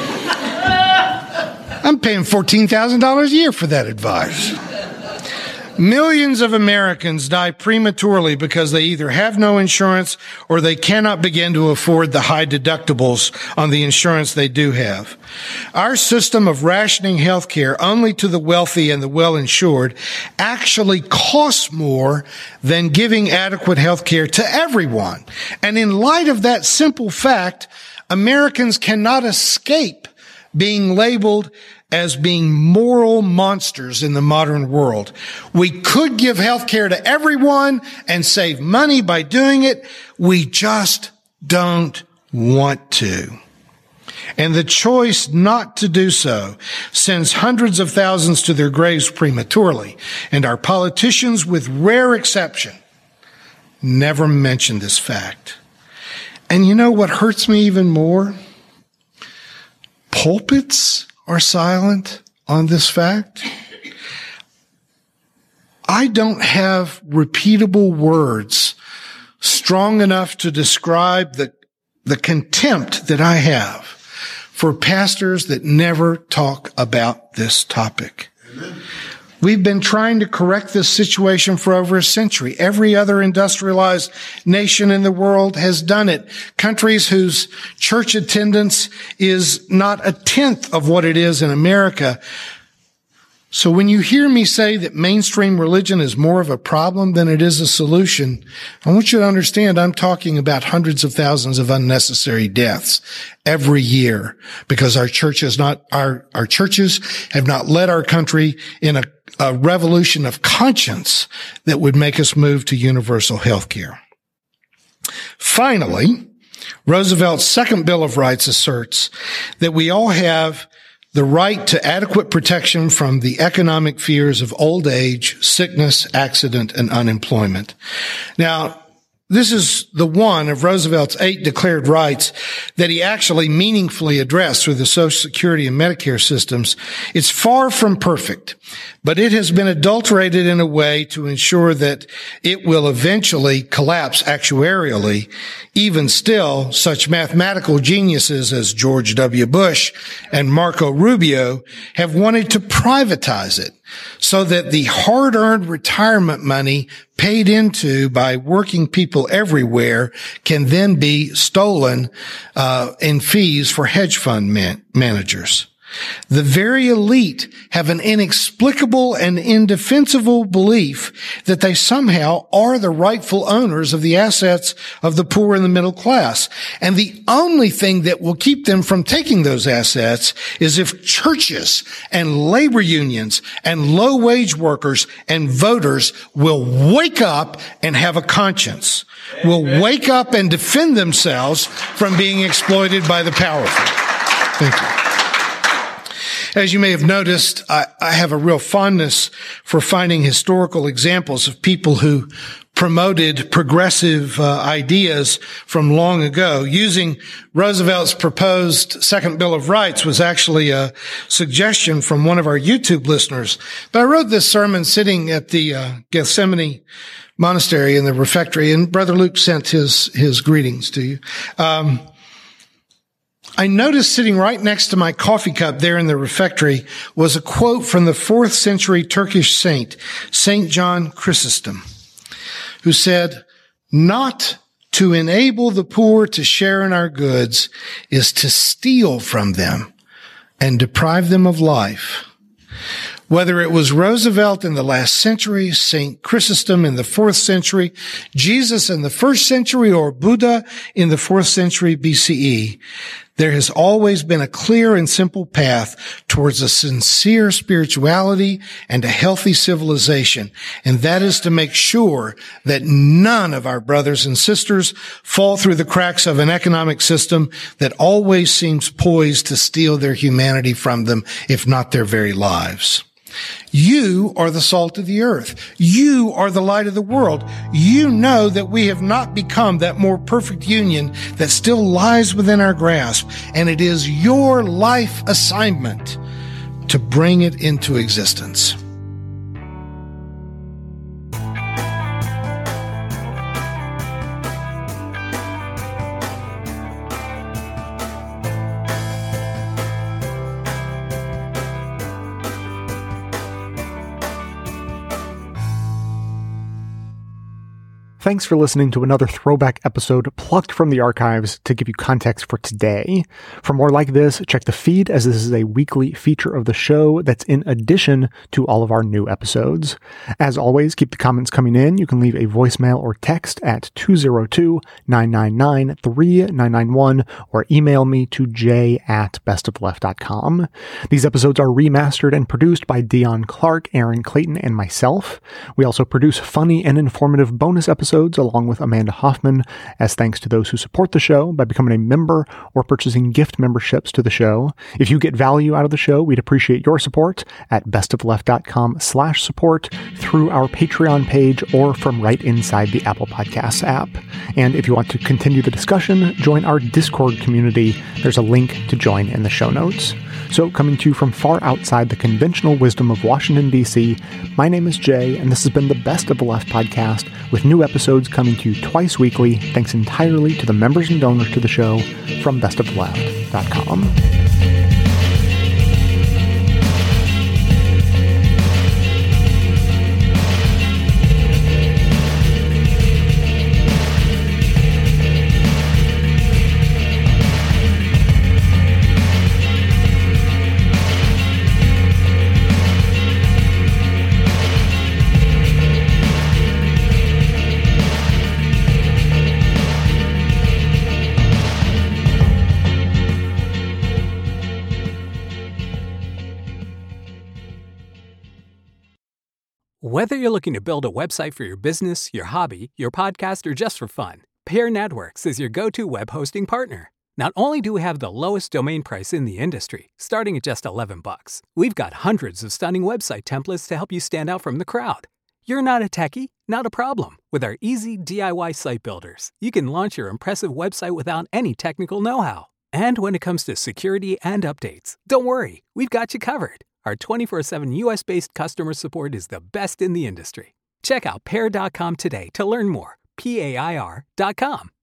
I'm paying fourteen thousand dollars a year for that advice. Millions of Americans die prematurely because they either have no insurance or they cannot begin to afford the high deductibles on the insurance they do have. Our system of rationing health care only to the wealthy and the well-insured actually costs more than giving adequate health care to everyone. And in light of that simple fact, Americans cannot escape being labeled as being moral monsters in the modern world. We could give health care to everyone and save money by doing it. We just don't want to. And the choice not to do so sends hundreds of thousands to their graves prematurely. And our politicians, with rare exception, never mention this fact. And you know what hurts me even more? Pulpits are silent on this fact. I don't have repeatable words strong enough to describe the, the contempt that I have for pastors that never talk about this topic. Amen. We've been trying to correct this situation for over a century. Every other industrialized nation in the world has done it. Countries whose church attendance is not a tenth of what it is in America. So when you hear me say that mainstream religion is more of a problem than it is a solution, I want you to understand I'm talking about hundreds of thousands of unnecessary deaths every year because our church is not, our, our churches have not led our country in a, a revolution of conscience that would make us move to universal health care. Finally, Roosevelt's second Bill of Rights asserts that we all have the right to adequate protection from the economic fears of old age, sickness, accident, and unemployment. Now, this is the one of Roosevelt's eight declared rights that he actually meaningfully addressed through the Social Security and Medicare systems. It's far from perfect, but it has been adulterated in a way to ensure that it will eventually collapse actuarially. Even still, such mathematical geniuses as George W. Bush and Marco Rubio have wanted to privatize it so that the hard-earned retirement money paid into by working people everywhere can then be stolen uh, in fees for hedge fund man- managers. The very elite have an inexplicable and indefensible belief that they somehow are the rightful owners of the assets of the poor and the middle class. And the only thing that will keep them from taking those assets is if churches and labor unions and low-wage workers and voters will wake up and have a conscience, will wake up and defend themselves from being exploited by the powerful. Thank you. As you may have noticed, I, I have a real fondness for finding historical examples of people who promoted progressive uh, ideas from long ago. Using Roosevelt's proposed Second Bill of Rights was actually a suggestion from one of our YouTube listeners. But I wrote this sermon sitting at the uh, Gethsemane Monastery in the refectory, and Brother Luke sent his his greetings to you. Um, I noticed sitting right next to my coffee cup there in the refectory was a quote from the fourth century Turkish saint, Saint John Chrysostom, who said, "Not to enable the poor to share in our goods is to steal from them and deprive them of life." Whether it was Roosevelt in the last century, Saint Chrysostom in the fourth century, Jesus in the first century, or Buddha in the fourth century B C E, there has always been a clear and simple path towards a sincere spirituality and a healthy civilization, and that is to make sure that none of our brothers and sisters fall through the cracks of an economic system that always seems poised to steal their humanity from them, if not their very lives. You are the salt of the earth. You are the light of the world. You know that we have not become that more perfect union that still lies within our grasp, and it is your life assignment to bring it into existence. Thanks for listening to another throwback episode plucked from the archives to give you context for today. For more like this, check the feed, as this is a weekly feature of the show that's in addition to all of our new episodes. As always, keep the comments coming in. You can leave a voicemail or text at two oh two, nine nine nine, three nine nine one or email me to j at bestofleft dot com. These episodes are remastered and produced by Dion Clark, Aaron Clayton, and myself. We also produce funny and informative bonus episodes along with Amanda Hoffman, as thanks to those who support the show by becoming a member or purchasing gift memberships to the show. If you get value out of the show, we'd appreciate your support at bestofleft.com slash support through our Patreon page or from right inside the Apple Podcasts app. And if you want to continue the discussion, join our Discord community. There's a link to join in the show notes. So, coming to you from far outside the conventional wisdom of Washington, D C, my name is Jay, and this has been the Best of the Left podcast, with new episodes coming to you twice weekly, thanks entirely to the members and donors to the show from best of the left dot com. Whether you're looking to build a website for your business, your hobby, your podcast, or just for fun, Pair Networks is your go-to web hosting partner. Not only do we have the lowest domain price in the industry, starting at just eleven bucks, we've got hundreds of stunning website templates to help you stand out from the crowd. You're not a techie? Not a problem. With our easy D I Y site builders, you can launch your impressive website without any technical know-how. And when it comes to security and updates, don't worry, we've got you covered. Our twenty-four seven U S-based customer support is the best in the industry. Check out pair dot com today to learn more. P A I R dot com.